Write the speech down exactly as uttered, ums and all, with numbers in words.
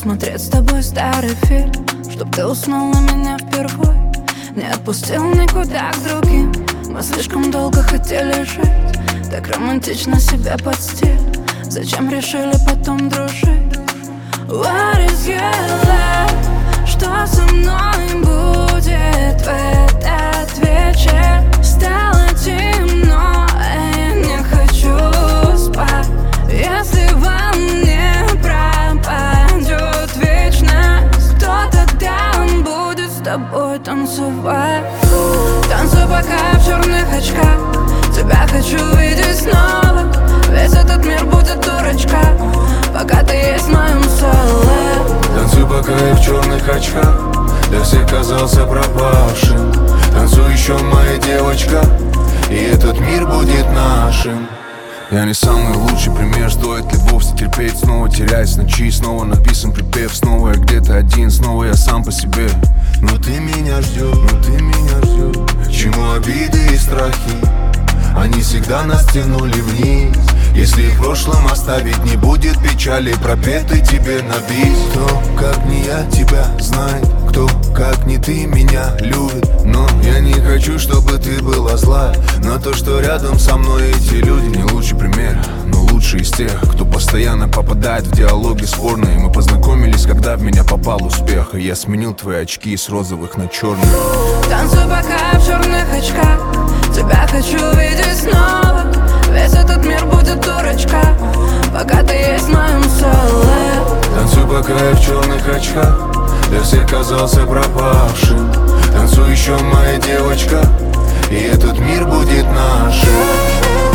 посмотреть с тобой старый фильм, чтоб ты уснул на меня впервой, не отпустил никуда к другим. Мы слишком долго хотели жить, так романтично себя под стиль. Зачем решили потом дружить? What is your love? Что со мной будет в этот вечер? Стало темно, а я не хочу спать. Если во мне пропадет вечность, то тогда он будет с тобой танцевать. Танцуй пока в черных очках, тебя хочу видеть снова. Весь этот мир будет дурачка, пока ты есть в моем соло. Танцуй пока я в черных очках, для всех казался пропавшим. Танцуй еще, моя девочка, и этот мир будет нашим. Я не самый лучший пример, стоит ли вовсе терпеть? Снова теряюсь ночи, снова написан припев. Снова я где-то один, снова я сам по себе. Но ты меня ждешь, но ты меня ждешь. Чему обиды и страхи? Они всегда нас тянули вниз. Если в прошлом оставить, не будет печали, пропеты тебе на бис. Кто, как не я, тебя знает, кто, как не ты, меня любит. Но я не хочу, чтобы ты была зла на то, что рядом со мной эти люди. Не лучший пример, но лучший из тех, кто постоянно попадает в диалоги спорные. Мы познакомились, когда в меня попал успех, и я сменил твои очки с розовых на черные. Танцуй пока в черных очках, тебя хочу видеть снова. Весь этот мир будет дурачка, пока ты есть в моем соло. Танцуй пока я в черных очках, для всех казался пропавшим. Танцуй еще, моя девочка, и этот мир будет нашим.